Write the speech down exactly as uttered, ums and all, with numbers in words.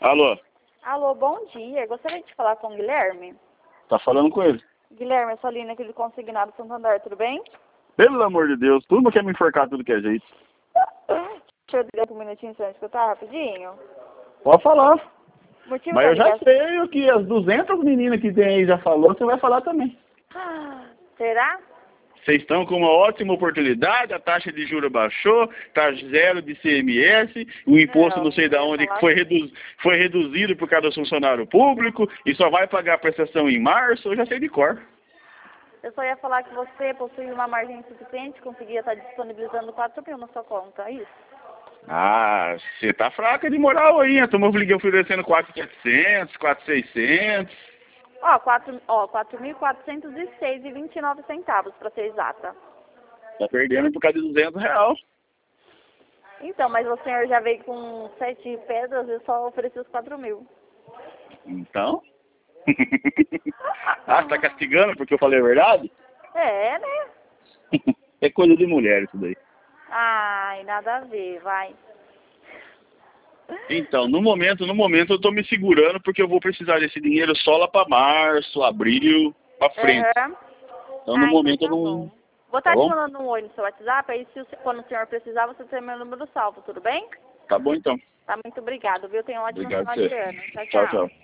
Alô? Alô, bom dia. Gostaria de falar com o Guilherme. Tá falando com ele? Guilherme, eu sou a Lina, aquele consignado Santander, tudo bem? Pelo amor de Deus, turma quer me enforcar tudo que é jeito. Deixa eu ligar por um minutinho pra escutar rapidinho. Pode falar. Motivo Mas da eu já ligação... sei o que as duzentas meninas que tem aí já falou, você vai falar também. Ah, será? Vocês estão com uma ótima oportunidade, a taxa de juros baixou, tá zero de C M S, o imposto não, Não, sei de não ia onde falar foi, assim. redu foi reduzido por causa do funcionário público e só vai pagar a prestação em março, eu já sei de cor. Eu só ia falar que você possui uma margem suficiente, conseguia estar disponibilizando quatro mil na sua conta, é isso? Ah, você tá fraca de moral aí, a turma oferecendo quatro mil e setecentos, quatro mil e seiscentos. Ó, quatro, ó, quatro mil quatrocentos e seis reais e vinte e nove centavos, para ser exata. Tá perdendo por causa de duzentos reais. Então, mas o senhor já veio com sete pedras e só ofereceu os quatro mil. Então? Ah, você tá castigando porque eu falei a verdade? É, né? É coisa de mulher isso daí. Ai, nada a ver, vai. Então, no momento, no momento eu tô me segurando porque eu vou precisar desse dinheiro só lá pra março, abril, pra frente. Uhum. Então, no Ah, então momento eu tá não... bom. Vou Tá estar te bom? mandando um oi no seu WhatsApp, aí se o, quando o senhor precisar, você tem meu número salvo, tudo bem? Tá bom então. Tá, muito obrigado, viu? Tenha um ótimo Obrigado final a de você. ano. Tchau, Tchau, tchau. tchau.